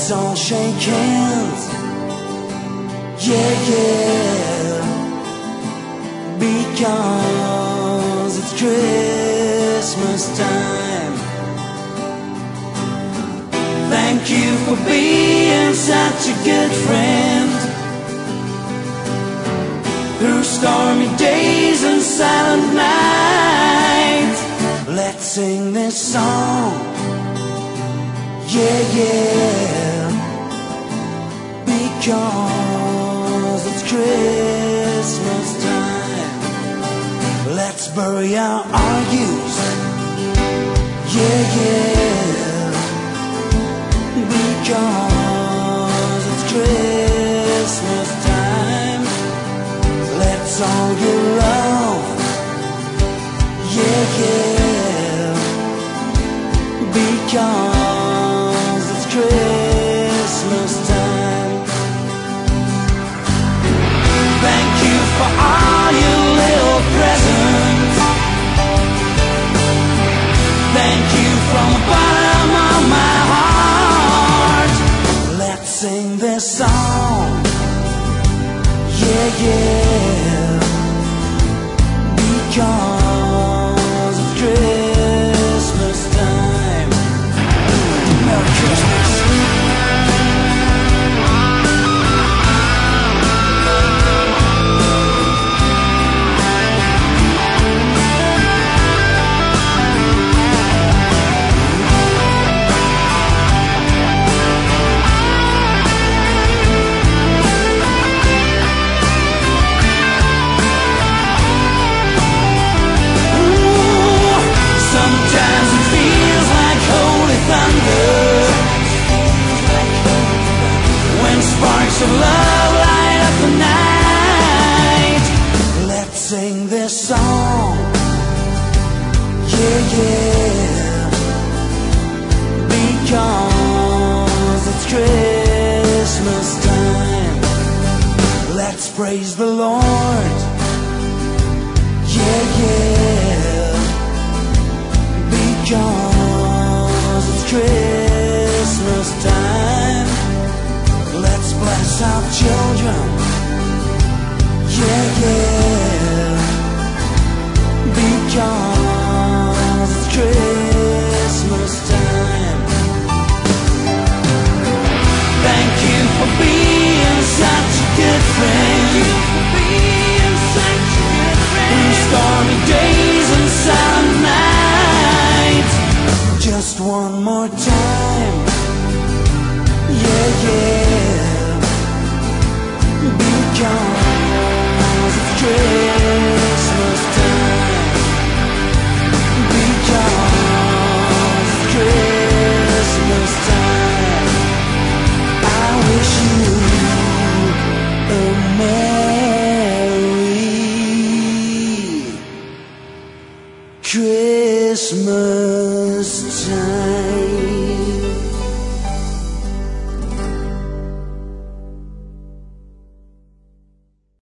Let's all shake hands. Yeah, yeah. Because it's Christmas time. Thank you for being such a good friend through stormy days and silent nights. Let's sing this song. Yeah, yeah. Because it's Christmas time. Let's bury our argues. Yeah, yeah. Because it's Christmas time. Let's all get love. Yeah, yeah. Because it's Christmas time. Thank you for all your little presents. Thank you from the bottom of my heart. Let's sing this song. Yeah, yeah. Because it's Christmas time. Merry Christmas. Sparks of love light up the night. Let's sing this song. Yeah, yeah. Because it's Christmas time. Let's praise the Lord. Yeah, yeah. Because it's Christmas time. Let's bless our children. Yeah, yeah. Because it's Christmas time. Thank you for being such a good friend. Through stormy days and silent nights. Just one more time. Yeah, yeah. Because it's Christmas time. Because it's Christmas time. I wish you a Merry Christmas.